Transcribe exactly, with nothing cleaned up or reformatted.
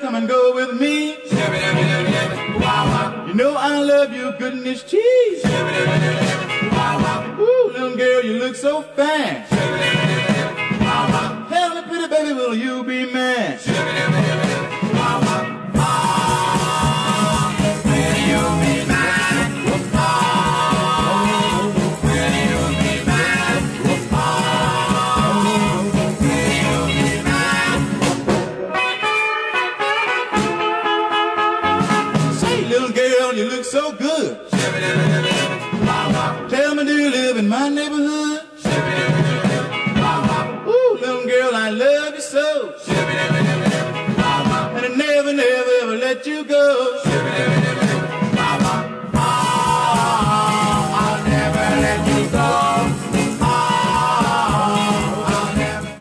come and go with me. You know I love you, goodness cheese. Ooh, little girl, you look so fine. Tell me, pretty baby, will you be mine? Little girl, you look so good. Tell me, do you live in my neighborhood? Ooh, little girl, I love you so.